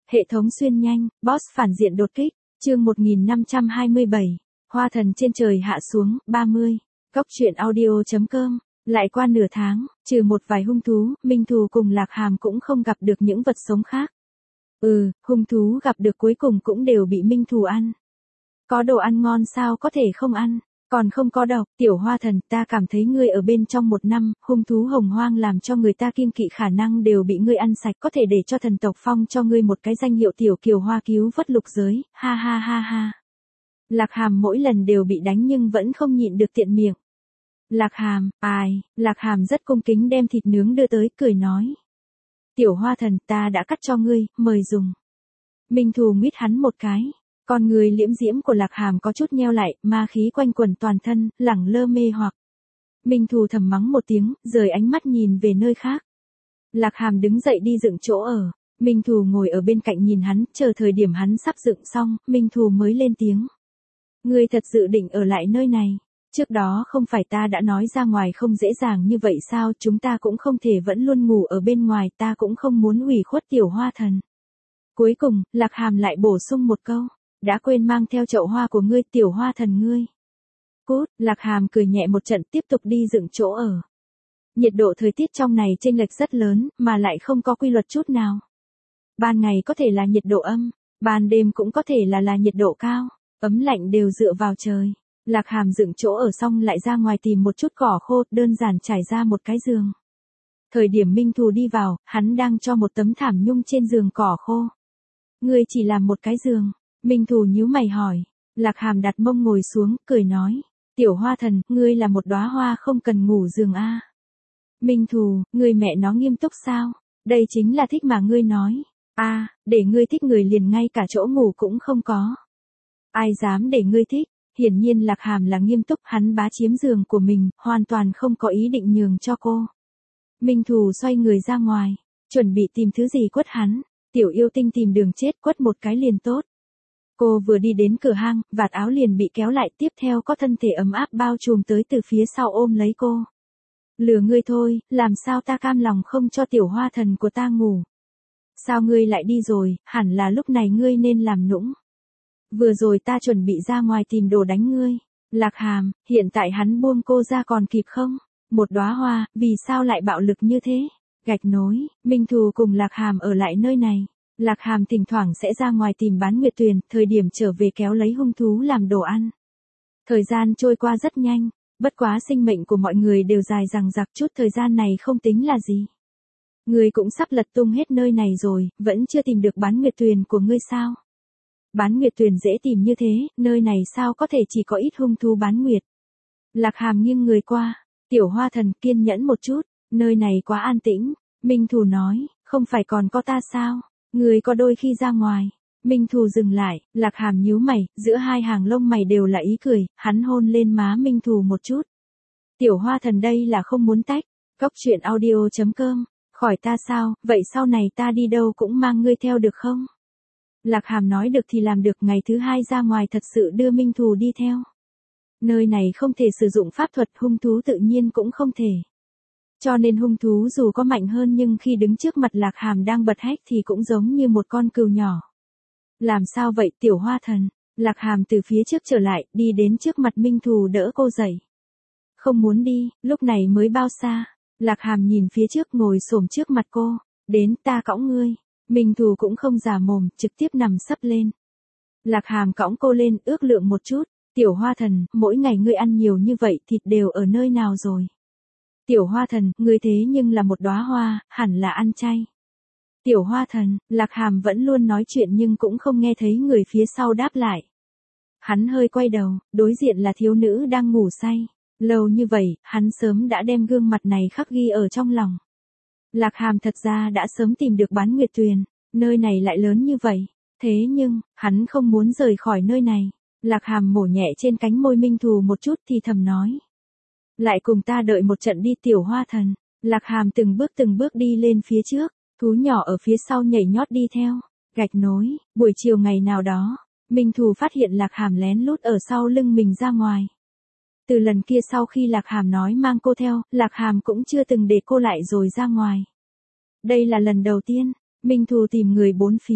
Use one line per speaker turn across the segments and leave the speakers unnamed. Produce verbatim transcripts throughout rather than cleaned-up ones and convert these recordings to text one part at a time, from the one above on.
Hệ thống xuyên nhanh, boss phản diện đột kích, chương một nghìn năm trăm hai mươi bảy, hoa thần trên trời hạ xuống, ba mươi, Cóc truyện audio chấm com, lại qua nửa tháng, trừ một vài hung thú, Minh Thù cùng Lạc Hàm cũng không gặp được những vật sống khác. Ừ, hung thú gặp được cuối cùng cũng đều bị Minh Thù ăn. Có đồ ăn ngon sao có thể không ăn, còn không có độc, tiểu hoa thần, ta cảm thấy ngươi ở bên trong một năm, hung thú hồng hoang làm cho người ta kiêng kỵ khả năng đều bị ngươi ăn sạch, có thể để cho thần tộc phong cho ngươi một cái danh hiệu tiểu kiều hoa cứu vớt lục giới, ha ha ha ha. Lạc Hàm mỗi lần đều bị đánh nhưng vẫn không nhịn được tiện miệng. Lạc Hàm, ai, Lạc Hàm rất cung kính đem thịt nướng đưa tới, cười nói. Tiểu hoa thần, ta đã cắt cho ngươi, mời dùng. Minh Thù nguyết hắn một cái. Con người liễm diễm của Lạc Hàm có chút nheo lại, ma khí quanh quẩn toàn thân, lẳng lơ mê hoặc. Minh Thù thầm mắng một tiếng, rời ánh mắt nhìn về nơi khác. Lạc Hàm đứng dậy đi dựng chỗ ở. Minh Thù ngồi ở bên cạnh nhìn hắn, chờ thời điểm hắn sắp dựng xong, Minh Thù mới lên tiếng. Ngươi thật dự định ở lại nơi này. Trước đó không phải ta đã nói ra ngoài không dễ dàng như vậy sao, chúng ta cũng không thể vẫn luôn ngủ ở bên ngoài, ta cũng không muốn hủy khuất tiểu hoa thần. Cuối cùng, Lạc Hàm lại bổ sung một câu. Đã quên mang theo chậu hoa của ngươi, tiểu hoa thần ngươi. Cút, Lạc Hàm cười nhẹ một trận, tiếp tục đi dựng chỗ ở. Nhiệt độ thời tiết trong này chênh lệch rất lớn, mà lại không có quy luật chút nào. Ban ngày có thể là nhiệt độ âm, ban đêm cũng có thể là là nhiệt độ cao, ấm lạnh đều dựa vào trời. Lạc Hàm dựng chỗ ở xong lại ra ngoài tìm một chút cỏ khô, đơn giản trải ra một cái giường. Thời điểm Minh Thù đi vào, hắn đang cho một tấm thảm nhung trên giường cỏ khô. Ngươi chỉ làm một cái giường. Minh Thù nhíu mày hỏi. Lạc Hàm đặt mông ngồi xuống, cười nói. Tiểu hoa thần, ngươi là một đóa hoa không cần ngủ giường a. À. Minh Thù, ngươi mẹ nó nghiêm túc sao? Đây chính là thích mà ngươi nói. A, à, để ngươi thích người liền ngay cả chỗ ngủ cũng không có. Ai dám để ngươi thích? Hiển nhiên Lạc Hàm là nghiêm túc, hắn bá chiếm giường của mình, hoàn toàn không có ý định nhường cho cô. Minh Thù xoay người ra ngoài, chuẩn bị tìm thứ gì quất hắn. Tiểu yêu tinh tìm đường chết, quất một cái liền tốt. Cô vừa đi đến cửa hang, vạt áo liền bị kéo lại, tiếp theo có thân thể ấm áp bao trùm tới từ phía sau ôm lấy cô. Lừa ngươi thôi, làm sao ta cam lòng không cho tiểu hoa thần của ta ngủ. Sao ngươi lại đi rồi, hẳn là lúc này ngươi nên làm nũng. Vừa rồi ta chuẩn bị ra ngoài tìm đồ đánh ngươi. Lạc Hàm, hiện tại hắn buông cô ra còn kịp không? Một đóa hoa, vì sao lại bạo lực như thế? Gạch nối, Minh Thù cùng Lạc Hàm ở lại nơi này. Lạc Hàm thỉnh thoảng sẽ ra ngoài tìm bán nguyệt tuyền, thời điểm trở về kéo lấy hung thú làm đồ ăn. Thời gian trôi qua rất nhanh, bất quá sinh mệnh của mọi người đều dài dằng dặc, chút thời gian này không tính là gì. Ngươi cũng sắp lật tung hết nơi này rồi, vẫn chưa tìm được bán nguyệt tuyền của ngươi sao? Bán nguyệt tuyền dễ tìm như thế, nơi này sao có thể chỉ có ít hung thú bán nguyệt. Lạc Hàm nghiêng người qua, tiểu hoa thần kiên nhẫn một chút, nơi này quá an tĩnh. Minh Thù nói, không phải còn có ta sao? Người có đôi khi ra ngoài. Minh Thù dừng lại, Lạc Hàm nhíu mày, giữa hai hàng lông mày đều là ý cười, hắn hôn lên má Minh Thù một chút. Tiểu hoa thần đây là không muốn tách. Cóc truyện audio chấm com, khỏi ta sao, vậy sau này ta đi đâu cũng mang ngươi theo được không? Lạc Hàm nói được thì làm được, ngày thứ hai ra ngoài thật sự đưa Minh Thù đi theo. Nơi này không thể sử dụng pháp thuật, hung thú tự nhiên cũng không thể. Cho nên hung thú dù có mạnh hơn nhưng khi đứng trước mặt Lạc Hàm đang bật hét thì cũng giống như một con cừu nhỏ. Làm sao vậy tiểu hoa thần? Lạc Hàm từ phía trước trở lại, đi đến trước mặt Minh Thù đỡ cô dậy. Không muốn đi, lúc này mới bao xa. Lạc Hàm nhìn phía trước ngồi xổm trước mặt cô. Đến ta cõng ngươi. Minh Thù cũng không giả mồm, trực tiếp nằm sấp lên. Lạc Hàm cõng cô lên, ước lượng một chút. Tiểu hoa thần, mỗi ngày ngươi ăn nhiều như vậy, thịt đều ở nơi nào rồi? Tiểu hoa thần, ngươi thế nhưng là một đóa hoa, hẳn là ăn chay. Tiểu hoa thần, Lạc Hàm vẫn luôn nói chuyện nhưng cũng không nghe thấy người phía sau đáp lại. Hắn hơi quay đầu, đối diện là thiếu nữ đang ngủ say. Lâu như vậy, hắn sớm đã đem gương mặt này khắc ghi ở trong lòng. Lạc Hàm thật ra đã sớm tìm được bán nguyệt tuyền, nơi này lại lớn như vậy. Thế nhưng, hắn không muốn rời khỏi nơi này. Lạc Hàm mổ nhẹ trên cánh môi Minh Thù một chút thì thầm nói. Lại cùng ta đợi một trận đi tiểu hoa thần. Lạc Hàm từng bước từng bước đi lên phía trước, thú nhỏ ở phía sau nhảy nhót đi theo. Gạch nối, buổi chiều ngày nào đó, Minh Thù phát hiện Lạc Hàm lén lút ở sau lưng mình ra ngoài. Từ lần kia sau khi Lạc Hàm nói mang cô theo, Lạc Hàm cũng chưa từng để cô lại rồi ra ngoài. Đây là lần đầu tiên, Minh Thù tìm người bốn phía,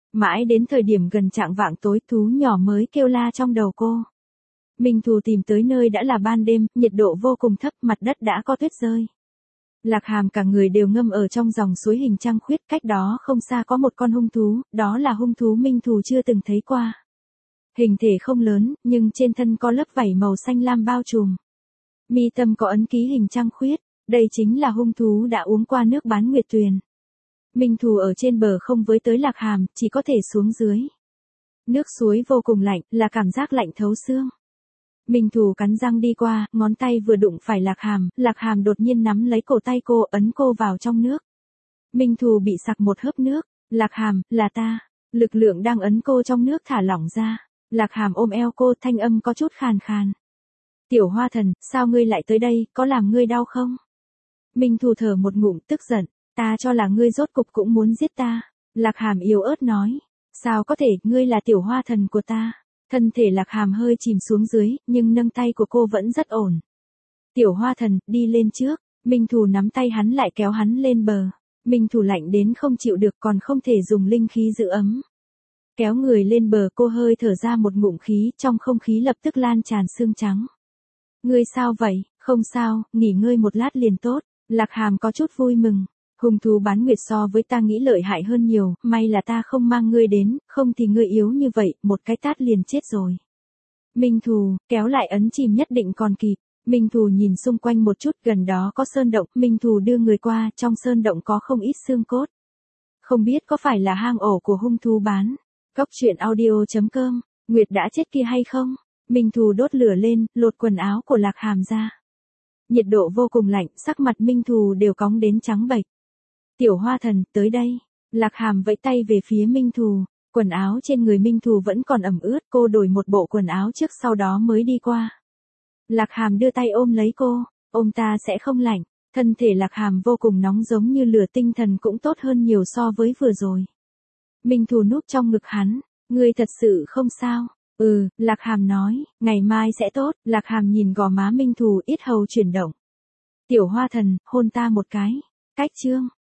Mãi đến thời điểm gần chạng vạng tối thú nhỏ mới kêu la trong đầu cô. Minh Thù tìm tới nơi đã là ban đêm, nhiệt độ vô cùng thấp, mặt đất đã có tuyết rơi. Lạc Hàm cả người đều ngâm ở trong dòng suối hình trăng khuyết, cách đó không xa có một con hung thú, đó là hung thú Minh Thù chưa từng thấy qua. Hình thể không lớn, nhưng trên thân có lớp vảy màu xanh lam bao trùm. Mi tâm có ấn ký hình trăng khuyết, đây chính là hung thú đã uống qua nước Bán Nguyệt Tuyền. Minh Thù ở trên bờ không với tới Lạc Hàm, chỉ có thể xuống dưới. Nước suối vô cùng lạnh, là cảm giác lạnh thấu xương. Minh Thù cắn răng đi qua, ngón tay vừa đụng phải Lạc Hàm, Lạc Hàm đột nhiên nắm lấy cổ tay cô, ấn cô vào trong nước. Minh Thù bị sặc một hớp nước. Lạc Hàm, là ta. Lực lượng đang ấn cô trong nước thả lỏng ra. Lạc Hàm ôm eo cô, thanh âm có chút khàn khàn. Tiểu Hoa Thần, sao ngươi lại tới đây, có làm ngươi đau không? Minh Thù thở một ngụm, tức giận. Ta cho là ngươi rốt cục cũng muốn giết ta. Lạc Hàm yếu ớt nói. Sao có thể, ngươi là Tiểu Hoa Thần của ta. Thân thể Lạc Hàm hơi chìm xuống dưới, nhưng nâng tay của cô vẫn rất ổn. Tiểu Hoa Thần, đi lên trước. Minh Thù nắm tay hắn lại kéo hắn lên bờ. Minh Thù lạnh đến không chịu được còn không thể dùng linh khí giữ ấm. Kéo người lên bờ cô hơi thở ra một ngụm khí, trong không khí lập tức lan tràn sương trắng. Ngươi sao vậy? Không sao, nghỉ ngơi một lát liền tốt. Lạc Hàm có chút vui mừng. Hung thú Bán Nguyệt so với ta nghĩ lợi hại hơn nhiều, may là ta không mang ngươi đến, không thì ngươi yếu như vậy, một cái tát liền chết rồi. Minh Thù, kéo lại ấn chìm nhất định còn kịp. Minh Thù nhìn xung quanh một chút, gần đó có sơn động, Minh Thù đưa người qua, trong sơn động có không ít xương cốt. Không biết có phải là hang ổ của hung thú bán. Cốc truyện audio chấm com, Nguyệt đã chết kia hay không? Minh Thù đốt lửa lên, lột quần áo của Lạc Hàm ra. Nhiệt độ vô cùng lạnh, sắc mặt Minh Thù đều cóng đến trắng bệch. Tiểu Hoa Thần, tới đây. Lạc Hàm vẫy tay về phía Minh Thù. Quần áo trên người Minh Thù vẫn còn ẩm ướt, cô đổi một bộ quần áo trước sau đó mới đi qua. Lạc Hàm đưa tay ôm lấy cô, ôm ta sẽ không lạnh. Thân thể Lạc Hàm vô cùng nóng giống như lửa, tinh thần cũng tốt hơn nhiều so với vừa rồi. Minh Thù núp trong ngực hắn, ngươi thật sự không sao. Ừ, Lạc Hàm nói, ngày mai sẽ tốt. Lạc Hàm nhìn gò má Minh Thù, yết hầu chuyển động. Tiểu Hoa Thần, hôn ta một cái. Cách chương